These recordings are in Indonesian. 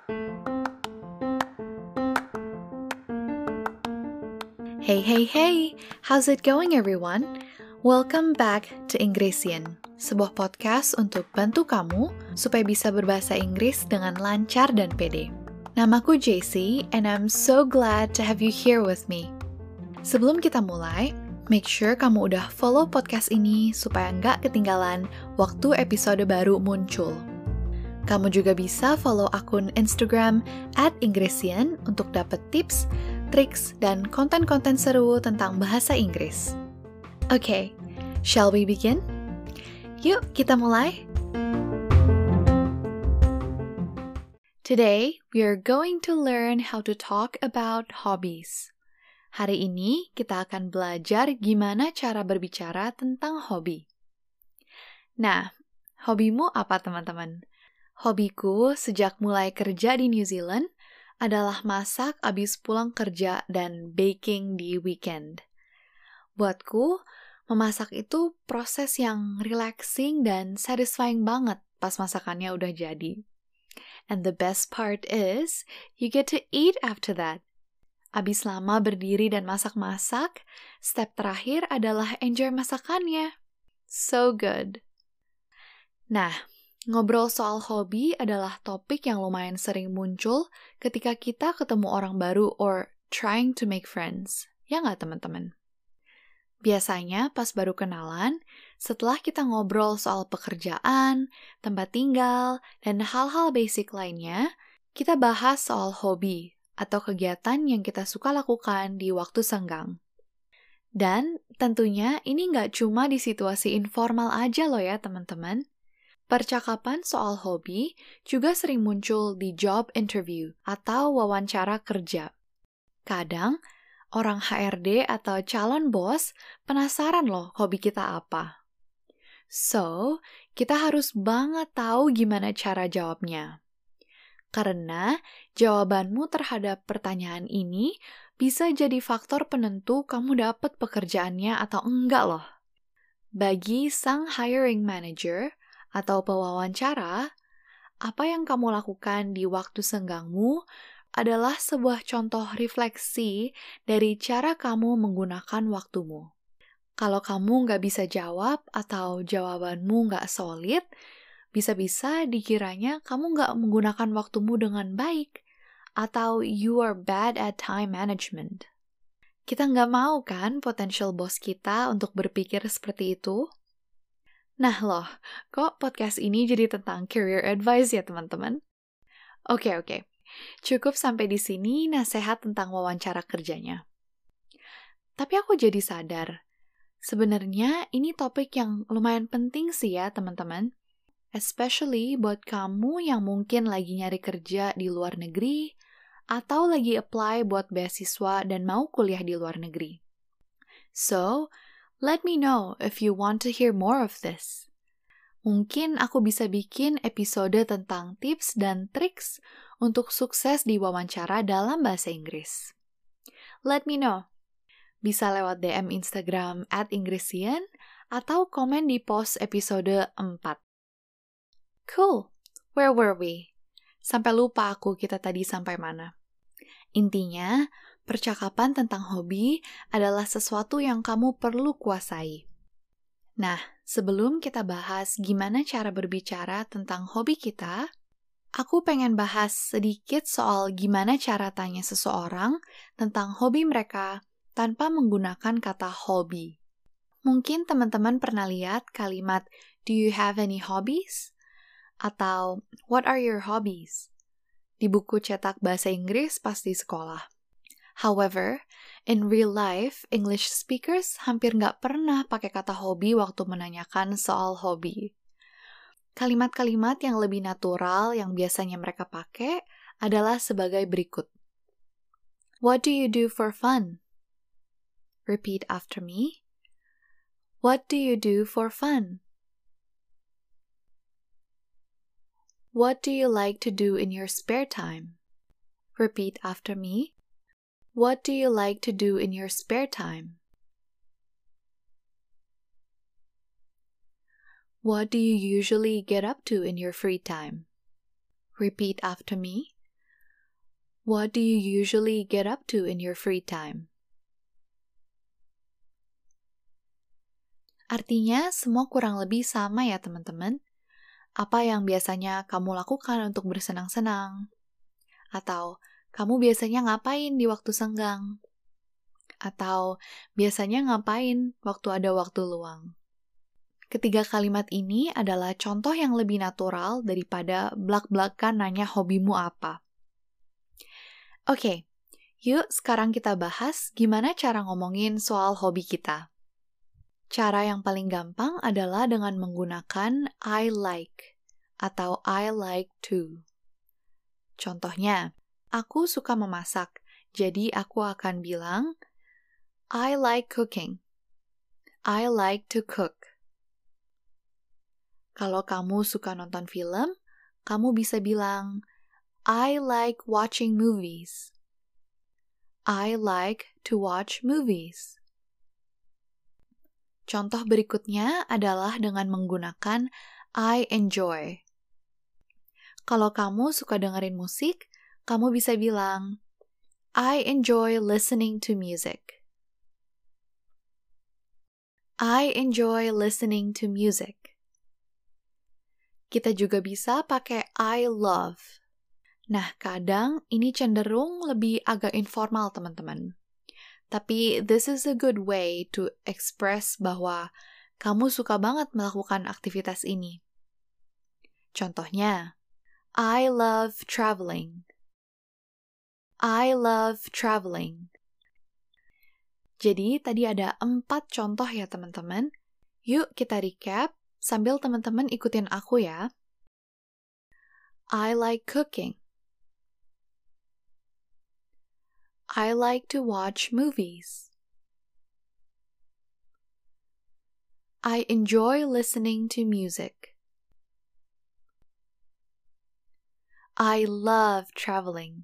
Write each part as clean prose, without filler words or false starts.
Hey, how's it going everyone? Welcome back to Inggrisin, sebuah podcast untuk bantu kamu supaya bisa berbahasa Inggris dengan lancar dan pede. Namaku JC, and I'm so glad to have you here with me. Sebelum kita mulai, make sure kamu udah follow podcast ini supaya nggak ketinggalan waktu episode baru muncul. Kamu juga bisa follow akun Instagram @Inggrisin untuk dapet tips, triks, dan konten-konten seru tentang bahasa Inggris. Okay, shall we begin? Yuk, kita mulai! Today, we are going to learn how to talk about hobbies. Hari ini, kita akan belajar gimana cara berbicara tentang hobi. Nah, hobimu apa teman-teman? Hobiku sejak mulai kerja di New Zealand adalah masak abis pulang kerja dan baking di weekend. Buatku, memasak itu proses yang relaxing dan satisfying banget pas masakannya udah jadi. And the best part is, you get to eat after that. Abis lama berdiri dan masak-masak, step terakhir adalah enjoy masakannya. So good. Nah, ngobrol soal hobi adalah topik yang lumayan sering muncul ketika kita ketemu orang baru or trying to make friends. Ya nggak teman-teman? Biasanya pas baru kenalan, setelah kita ngobrol soal pekerjaan, tempat tinggal, dan hal-hal basic lainnya, kita bahas soal hobi atau kegiatan yang kita suka lakukan di waktu senggang. Dan tentunya ini nggak cuma di situasi informal aja loh ya teman-teman. Percakapan soal hobi juga sering muncul di job interview atau wawancara kerja. Kadang, orang HRD atau calon bos penasaran loh hobi kita apa. So, kita harus banget tahu gimana cara jawabnya. Karena jawabanmu terhadap pertanyaan ini bisa jadi faktor penentu kamu dapat pekerjaannya atau enggak loh. Bagi sang hiring manager, atau pewawancara, apa yang kamu lakukan di waktu senggangmu adalah sebuah contoh refleksi dari cara kamu menggunakan waktumu. Kalau kamu nggak bisa jawab atau jawabanmu nggak solid, bisa-bisa dikiranya kamu nggak menggunakan waktumu dengan baik, atau you are bad at time management. Kita nggak mau kan potential boss kita untuk berpikir seperti itu? Nah loh, kok podcast ini jadi tentang career advice ya teman-teman? Oke. Cukup sampai di sini nasihat tentang wawancara kerjanya. Tapi aku jadi sadar, sebenarnya ini topik yang lumayan penting sih ya teman-teman. Especially buat kamu yang mungkin lagi nyari kerja di luar negeri, atau lagi apply buat beasiswa dan mau kuliah di luar negeri. So, let me know if you want to hear more of this. Mungkin aku bisa bikin episode tentang tips dan triks untuk sukses di wawancara dalam bahasa Inggris. Let me know. Bisa lewat DM Instagram @Inggrisin atau komen di post episode 4. Cool. Where were we? Sampai lupa aku kita tadi sampai mana. Intinya, percakapan tentang hobi adalah sesuatu yang kamu perlu kuasai. Nah, sebelum kita bahas gimana cara berbicara tentang hobi kita, aku pengen bahas sedikit soal gimana cara tanya seseorang tentang hobi mereka tanpa menggunakan kata hobi. Mungkin teman-teman pernah lihat kalimat, "Do you have any hobbies?" Atau, "What are your hobbies?" di buku cetak bahasa Inggris pas di sekolah. However, in real life, English speakers hampir nggak pernah pakai kata hobi waktu menanyakan soal hobi. Kalimat-kalimat yang lebih natural yang biasanya mereka pakai adalah sebagai berikut. What do you do for fun? Repeat after me. What do you do for fun? What do you like to do in your spare time? Repeat after me. What do you like to do in your spare time? What do you usually get up to in your free time? Repeat after me. What do you usually get up to in your free time? Artinya, semua kurang lebih sama ya teman-teman. Apa yang biasanya kamu lakukan untuk bersenang-senang? Atau, kamu biasanya ngapain di waktu senggang? Atau, biasanya ngapain waktu ada waktu luang? Ketiga kalimat ini adalah contoh yang lebih natural daripada blak-blakan nanya hobimu apa. Oke, yuk sekarang kita bahas gimana cara ngomongin soal hobi kita. Cara yang paling gampang adalah dengan menggunakan I like atau I like to. Contohnya, aku suka memasak, jadi aku akan bilang I like cooking. I like to cook. Kalau kamu suka nonton film, kamu bisa bilang, I like watching movies. I like to watch movies. Contoh berikutnya adalah dengan menggunakan I enjoy. Kalau kamu suka dengerin musik, kamu bisa bilang, I enjoy listening to music. I enjoy listening to music. Kita juga bisa pakai I love. Nah, kadang ini cenderung lebih agak informal, teman-teman. Tapi this is a good way to express bahwa kamu suka banget melakukan aktivitas ini. Contohnya, I love traveling. I love traveling. Jadi, tadi ada 4 contoh ya, teman-teman. Yuk kita recap sambil teman-teman ikutin aku ya. I like cooking. I like to watch movies. I enjoy listening to music. I love traveling.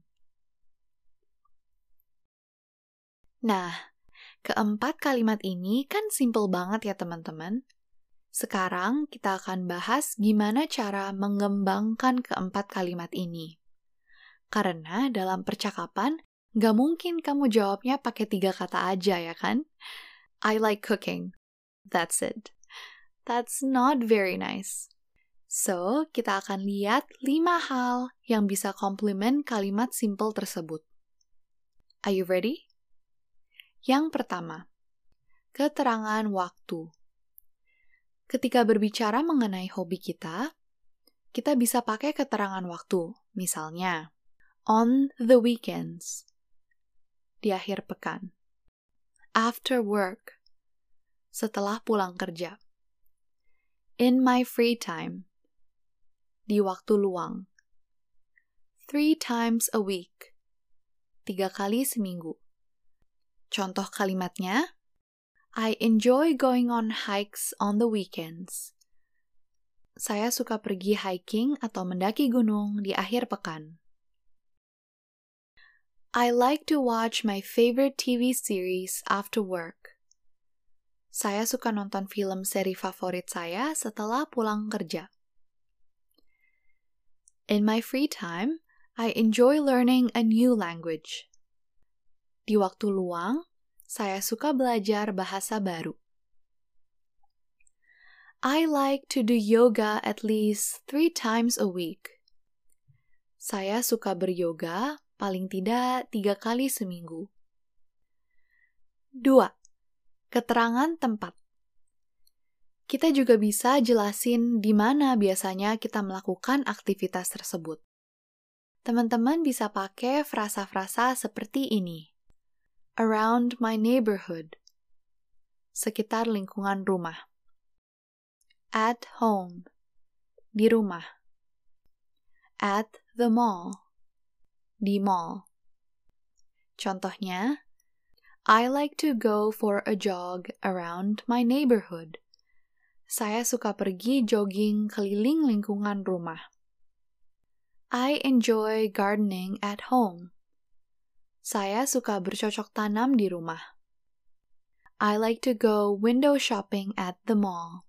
Nah, keempat kalimat ini kan simple banget ya teman-teman. Sekarang kita akan bahas gimana cara mengembangkan keempat kalimat ini. Karena dalam percakapan, gak mungkin kamu jawabnya pakai 3 kata aja ya kan? I like cooking. That's it. That's not very nice. So, kita akan lihat 5 hal yang bisa komplement kalimat simple tersebut. Are you ready? Yang pertama, keterangan waktu. Ketika berbicara mengenai hobi kita bisa pakai keterangan waktu. Misalnya, on the weekends, di akhir pekan. After work, setelah pulang kerja. In my free time, di waktu luang. 3 times a week, 3 kali seminggu. Contoh kalimatnya, I enjoy going on hikes on the weekends. Saya suka pergi hiking atau mendaki gunung di akhir pekan. I like to watch my favorite TV series after work. Saya suka nonton film seri favorit saya setelah pulang kerja. In my free time, I enjoy learning a new language. Di waktu luang, saya suka belajar bahasa baru. I like to do yoga at least 3 times a week. Saya suka beryoga paling tidak 3 kali seminggu. 2. Keterangan tempat. Kita juga bisa jelasin di mana biasanya kita melakukan aktivitas tersebut. Teman-teman bisa pakai frasa-frasa seperti ini. Around my neighborhood. Sekitar lingkungan rumah. At home. Di rumah. At the mall. Di mall. Contohnya, I like to go for a jog around my neighborhood. Saya suka pergi jogging keliling lingkungan rumah. I enjoy gardening at home. Saya suka bercocok tanam di rumah. I like to go window shopping at the mall.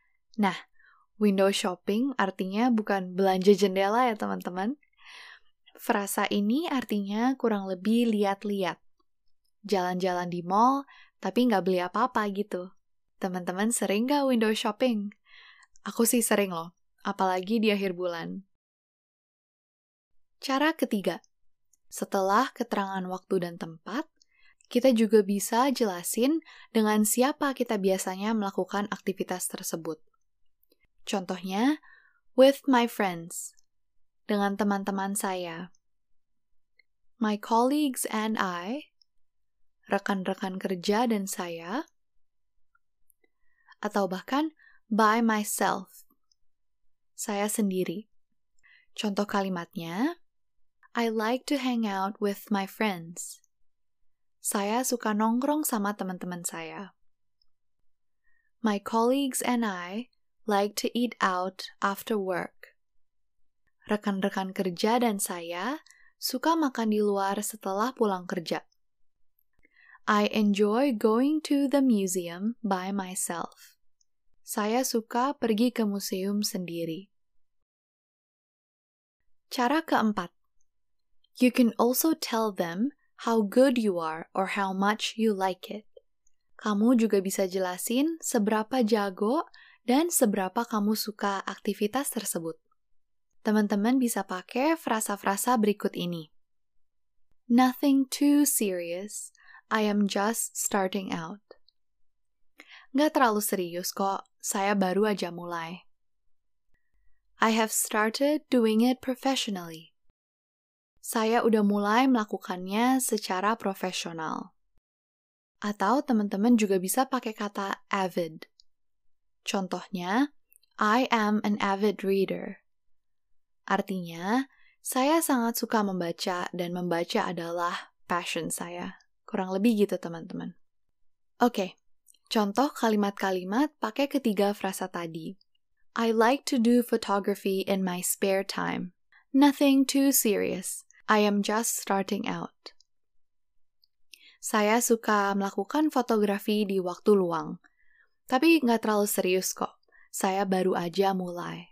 Nah, window shopping artinya bukan belanja jendela ya teman-teman. Frasa ini artinya kurang lebih lihat-lihat. Jalan-jalan di mall, tapi nggak beli apa-apa gitu. Teman-teman sering nggak window shopping? Aku sih sering loh, apalagi di akhir bulan. Cara ketiga, setelah keterangan waktu dan tempat, kita juga bisa jelasin dengan siapa kita biasanya melakukan aktivitas tersebut. Contohnya, with my friends, dengan teman-teman saya. My colleagues and I, rekan-rekan kerja dan saya, atau bahkan by myself, saya sendiri. Contoh kalimatnya, I like to hang out with my friends. Saya suka nongkrong sama teman-teman saya. My colleagues and I like to eat out after work. Rekan-rekan kerja dan saya suka makan di luar setelah pulang kerja. I enjoy going to the museum by myself. Saya suka pergi ke museum sendiri. Cara keempat. You can also tell them how good you are or how much you like it. Kamu juga bisa jelasin seberapa jago dan seberapa kamu suka aktivitas tersebut. Teman-teman bisa pakai frasa-frasa berikut ini. Nothing too serious. I am just starting out. Nggak terlalu serius kok, saya baru aja mulai. I have started doing it professionally. Saya udah mulai melakukannya secara profesional. Atau teman-teman juga bisa pakai kata avid. Contohnya, I am an avid reader. Artinya, saya sangat suka membaca dan membaca adalah passion saya. Kurang lebih gitu teman-teman. Oke, contoh kalimat-kalimat pakai ketiga frasa tadi. I like to do photography in my spare time. Nothing too serious. I am just starting out. Saya suka melakukan fotografi di waktu luang. Tapi nggak terlalu serius kok. Saya baru aja mulai.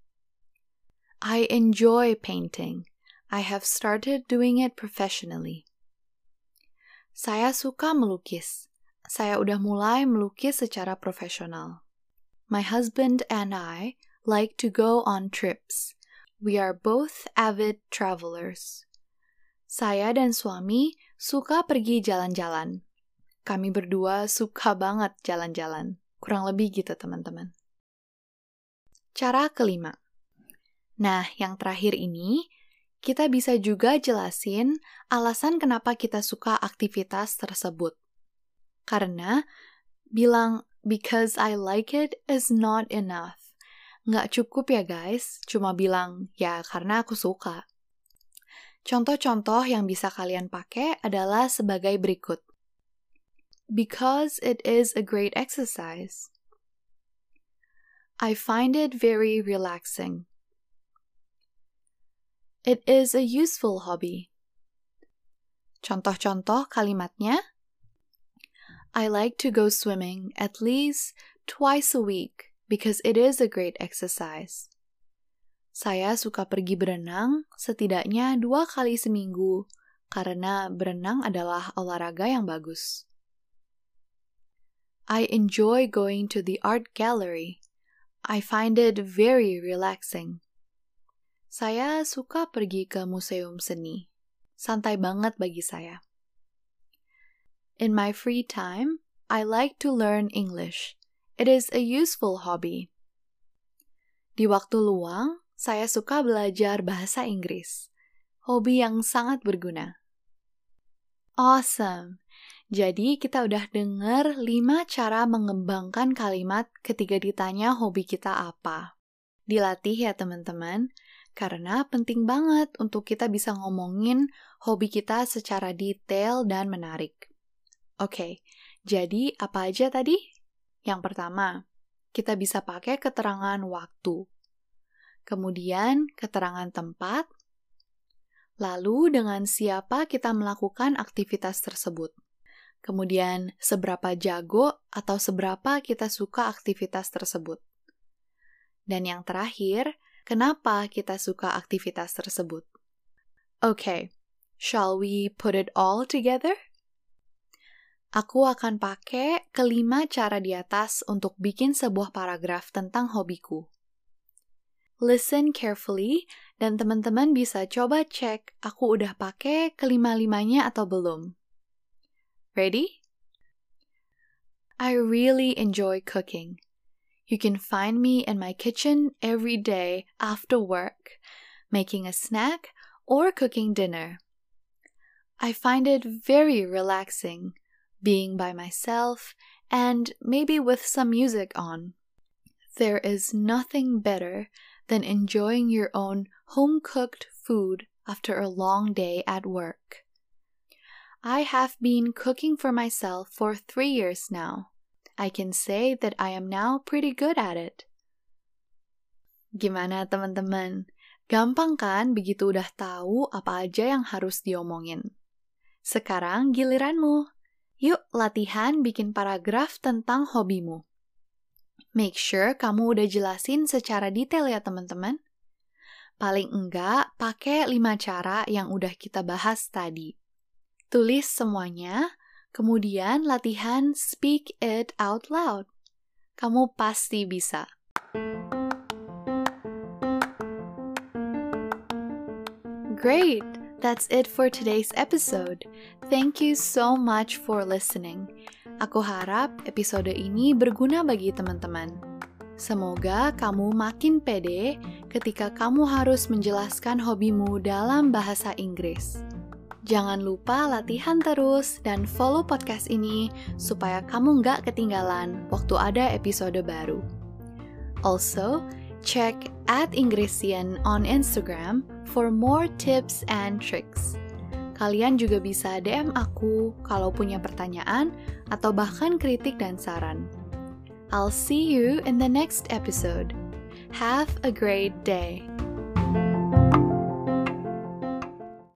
I enjoy painting. I have started doing it professionally. Saya suka melukis. Saya udah mulai melukis secara profesional. My husband and I like to go on trips. We are both avid travelers. Saya dan suami suka pergi jalan-jalan. Kami berdua suka banget jalan-jalan. Kurang lebih gitu, teman-teman. Cara kelima. Nah, yang terakhir ini, kita bisa juga jelasin alasan kenapa kita suka aktivitas tersebut. Karena bilang because I like it is not enough. Nggak cukup ya guys, cuma bilang ya karena aku suka. Contoh-contoh yang bisa kalian pakai adalah sebagai berikut. Because it is a great exercise. I find it very relaxing. It is a useful hobby. Contoh-contoh kalimatnya. I like to go swimming at least twice a week because it is a great exercise. Saya suka pergi berenang setidaknya 2 kali seminggu karena berenang adalah olahraga yang bagus. I enjoy going to the art gallery. I find it very relaxing. Saya suka pergi ke museum seni. Santai banget bagi saya. In my free time, I like to learn English. It is a useful hobby. Di waktu luang, saya suka belajar bahasa Inggris. Hobi yang sangat berguna. Awesome! Jadi kita udah dengar 5 cara mengembangkan kalimat ketika ditanya hobi kita apa. Dilatih ya teman-teman. Karena penting banget untuk kita bisa ngomongin hobi kita secara detail dan menarik. Oke, jadi apa aja tadi? Yang pertama, kita bisa pakai keterangan waktu. Kemudian, keterangan tempat. Lalu, dengan siapa kita melakukan aktivitas tersebut. Kemudian, seberapa jago atau seberapa kita suka aktivitas tersebut. Dan yang terakhir, kenapa kita suka aktivitas tersebut? Okay, shall we put it all together? Aku akan pakai kelima cara di atas untuk bikin sebuah paragraf tentang hobiku. Listen carefully, dan teman-teman bisa coba cek aku udah pakai kelima-limanya atau belum. Ready? I really enjoy cooking. You can find me in my kitchen every day after work, making a snack or cooking dinner. I find it very relaxing, being by myself and maybe with some music on. There is nothing better than enjoying your own home-cooked food after a long day at work. I have been cooking for myself for 3 years now. I can say that I am now pretty good at it. Gimana teman-teman? Gampang kan begitu udah tahu apa aja yang harus diomongin? Sekarang giliranmu. Yuk latihan bikin paragraf tentang hobimu. Make sure kamu udah jelasin secara detail ya teman-teman. Paling enggak pakai 5 cara yang udah kita bahas tadi. Tulis semuanya, kemudian latihan speak it out loud. Kamu pasti bisa. Great! That's it for today's episode. Thank you so much for listening. Aku harap episode ini berguna bagi teman-teman. Semoga kamu makin pede ketika kamu harus menjelaskan hobimu dalam bahasa Inggris. Jangan lupa latihan terus dan follow podcast ini supaya kamu nggak ketinggalan waktu ada episode baru. Also, check @Ingresian on Instagram for more tips and tricks. Kalian juga bisa DM aku kalau punya pertanyaan atau bahkan kritik dan saran. I'll see you in the next episode. Have a great day.